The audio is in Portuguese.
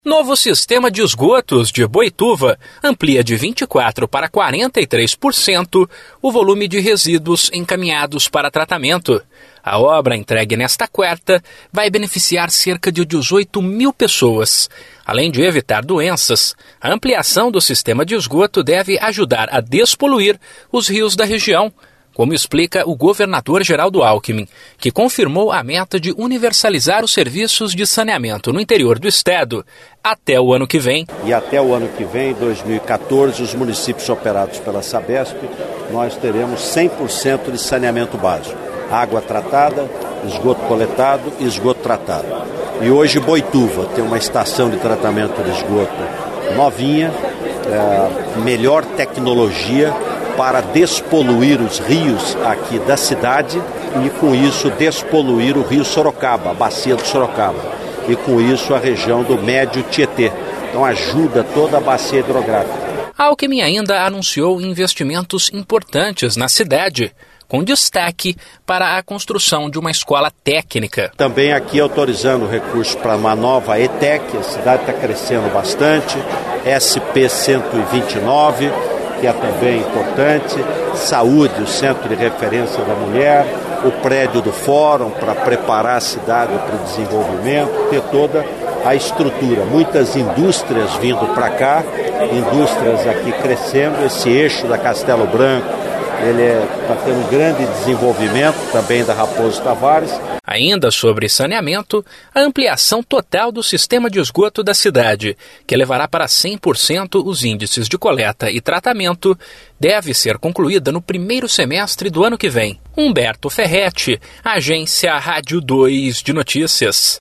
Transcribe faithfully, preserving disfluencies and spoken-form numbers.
Novo sistema de esgotos de Boituva amplia de vinte e quatro por cento para quarenta e três por cento o volume de resíduos encaminhados para tratamento. A obra, entregue nesta quarta, vai beneficiar cerca de dezoito mil pessoas. Além de evitar doenças, a ampliação do sistema de esgoto deve ajudar a despoluir os rios da região, como explica o governador Geraldo Alckmin, que confirmou a meta de universalizar os serviços de saneamento no interior do estado até o ano que vem. E até o ano que vem, dois mil e quatorze, os municípios operados pela Sabesp, nós teremos cem por cento de saneamento básico. Água tratada, esgoto coletado e esgoto tratado. E hoje Boituva tem uma estação de tratamento de esgoto novinha, é, melhor tecnologia, para despoluir os rios aqui da cidade e, com isso, despoluir o rio Sorocaba, a bacia do Sorocaba, e, com isso, a região do Médio Tietê. Então, ajuda toda a bacia hidrográfica. Alckmin ainda anunciou investimentos importantes na cidade, com destaque para a construção de uma escola técnica. Também aqui autorizando recursos para uma nova E T E C, a cidade está crescendo bastante, S P cento e vinte e nove, que é também importante, saúde, o Centro de Referência da Mulher, o prédio do Fórum para preparar a cidade para o desenvolvimento, ter toda a estrutura. Muitas indústrias vindo para cá, indústrias aqui crescendo, esse eixo da Castelo Branco, ele está tendo um grande desenvolvimento também da Raposo Tavares. Ainda sobre saneamento, a ampliação total do sistema de esgoto da cidade, que levará para cem por cento os índices de coleta e tratamento, deve ser concluída no primeiro semestre do ano que vem. Humberto Ferretti, Agência Rádio dois de Notícias.